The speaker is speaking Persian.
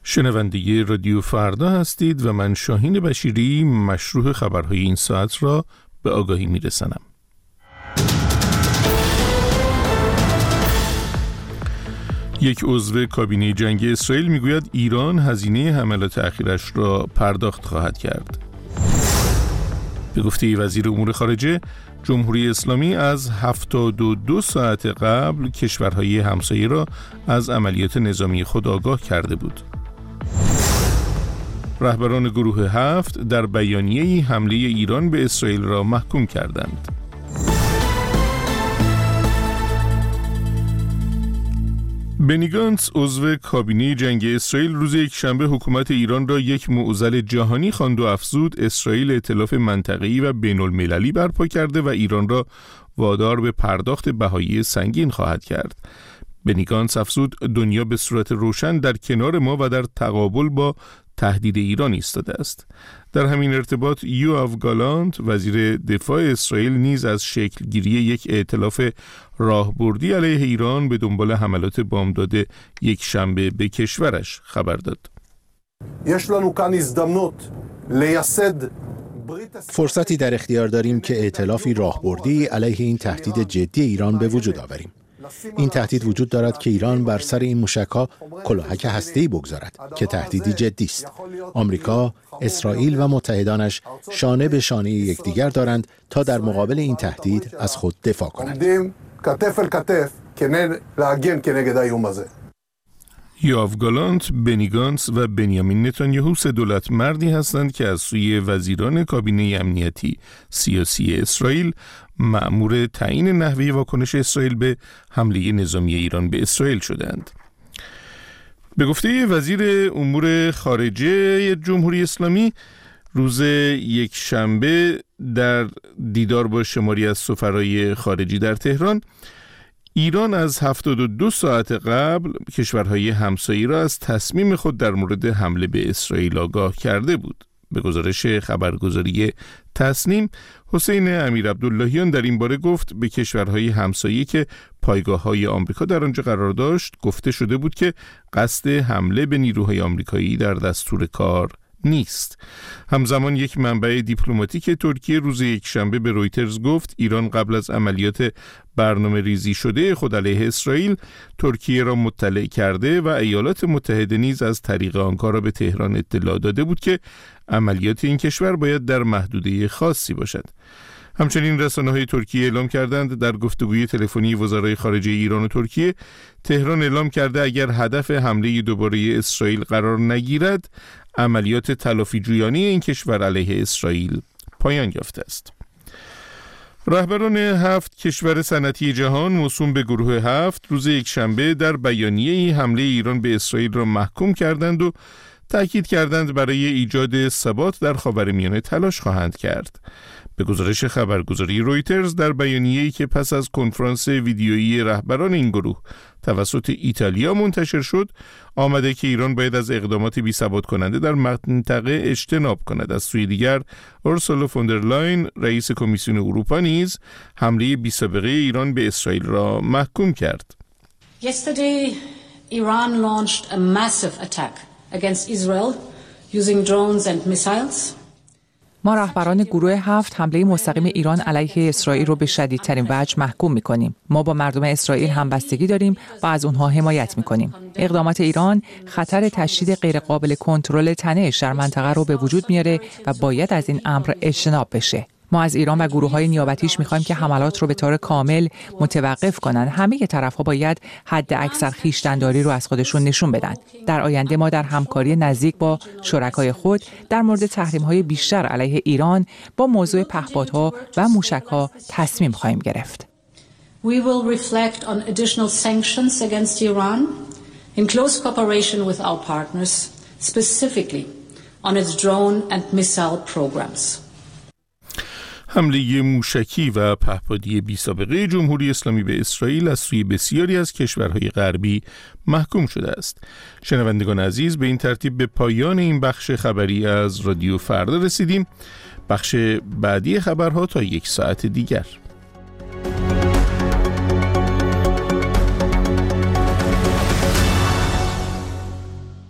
شنونده رادیو فردا هستید و من شاهین بشیری مشروع خبرهای این ساعت را به آگاهی میرسانم. یک عضو کابینه جنگی اسرائیل میگوید ایران هزینه حملات اخیرش را پرداخت خواهد کرد. به گفته وزیر امور خارجه، جمهوری اسلامی از 72 ساعت قبل کشورهای همسایه را از عملیات نظامی خود آگاه کرده بود. رهبران گروه 7 در بیانیه‌ای حمله ایران به اسرائیل را محکوم کردند. بنی گانتز عضو کابینه جنگی اسرائیل روز یکشنبه حکومت ایران را یک معضل جهانی خواند و افزود اسرائیل ائتلاف منطقه‌ای و بین‌المللی برپا کرده و ایران را وادار به پرداخت بهای سنگین خواهد کرد. بنی گانتز افزود دنیا به صورت روشن در کنار ما و در تقابل با تهدید ایران ایستاده است. در همین ارتباط یوآف گالانت وزیر دفاع اسرائیل نیز از شکل گیری یک ائتلاف راهبردی علیه ایران به دنبال حملات بامداد یک شنبه به کشورش خبر داد. فرصتی در اختیار داریم که ائتلافی راهبردی علیه این تهدید جدی ایران به وجود آوریم. این تهدید وجود دارد که ایران بر سر این موشک‌ها کلاهک هسته‌ای بگذارد که تهدیدی جدی است. آمریکا، اسرائیل و متحدانش شانه به شانه یکدیگر دارند تا در مقابل این تهدید از خود دفاع کنند. یوآف گالانت، بنی گانتز و بنیامین نتانیاهو سه دولت مردی هستند که از سوی وزیران کابینه امنیتی سیاسی اسرائیل مأمور تعیین نحوه واکنش اسرائیل به حمله نظامی ایران به اسرائیل شدند. به گفته وزیر امور خارجه جمهوری اسلامی، روز یک شنبه در دیدار با شماری از سفرای خارجی در تهران، ایران از 72 ساعت قبل کشورهای همسایه را از تصمیم خود در مورد حمله به اسرائیل آگاه کرده بود. به گزارش خبرگزاری تسنیم، حسین امیرعبداللهیان در این باره گفت به کشورهای همسایه که پایگاه‌های آمریکا در آنجا قرار داشت گفته شده بود که قصد حمله به نیروهای آمریکایی در دستور کار نیست. همزمان یک منبع دیپلماتیک ترکیه روز یکشنبه به رویترز گفت ایران قبل از عملیات برنامه ریزی شده خود علیه اسرائیل ترکیه را مطلع کرده و ایالات متحده نیز از طریق آنکارا به تهران اطلاع داده بود که عملیات این کشور باید در محدوده خاصی باشد. همچنین رسانه‌های ترکیه اعلام کردند در گفتگوی تلفنی وزرای خارجه ایران و ترکیه، تهران اعلام کرده اگر هدف حمله دوباره اسرائیل قرار نگیرد، عملیات تلافی جویانه این کشور علیه اسرائیل پایان یافته است. رهبران 7 کشور صنعتی جهان موسوم به گروه 7 روز یکشنبه در بیانیه‌ای حمله ایران به اسرائیل را محکوم کردند و تأکید کردند برای ایجاد ثبات در خاورمیانه تلاش خواهند کرد. به گزارش خبرگزاری رویترز، در بیانیه‌ای که پس از کنفرانس ویدیویی رهبران این گروه توسط ایتالیا منتشر شد، آمده که ایران باید از اقدامات بی‌ثبات کننده در منطقه اجتناب کند. از سوی دیگر، اورسولا فوندرلاین رئیس کمیسیون اروپا نیز حمله بی‌سابقه ایران به اسرائیل را محکوم کرد. Yesterday, Iran launched a massive attack against Israel using drones and missiles. ما رهبران گروه 7 حمله مستقیم ایران علیه اسرائیل رو به شدیدترین وجه محکوم می‌کنیم. ما با مردم اسرائیل همبستگی داریم و از اونها حمایت می‌کنیم. اقدامات ایران خطر تشدید غیرقابل کنترل تنش در منطقه رو به وجود میاره و باید از این امر اجتناب بشه. ما از ایران و گروه‌های نیابتیش می‌خوایم که حملات رو به طور کامل متوقف کنن. همه طرف‌ها باید حد اکثر خویشتن‌داری رو از خودشون نشون بدن. در آینده ما در همکاری نزدیک با شرکای خود در مورد تحریم‌های بیشتر علیه ایران با موضوع پهپادها و موشک‌ها تصمیم خواهیم گرفت. We will reflect on additional sanctions against Iran in close cooperation with our partners, specifically on its drone and missile programs. حمله موشکی و پهپادی بی‌سابقه جمهوری اسلامی به اسرائیل از سوی بسیاری از کشورهای غربی محکوم شده است. شنوندگان عزیز، به این ترتیب به پایان این بخش خبری از رادیو فردا رسیدیم. بخش بعدی خبرها تا یک ساعت دیگر.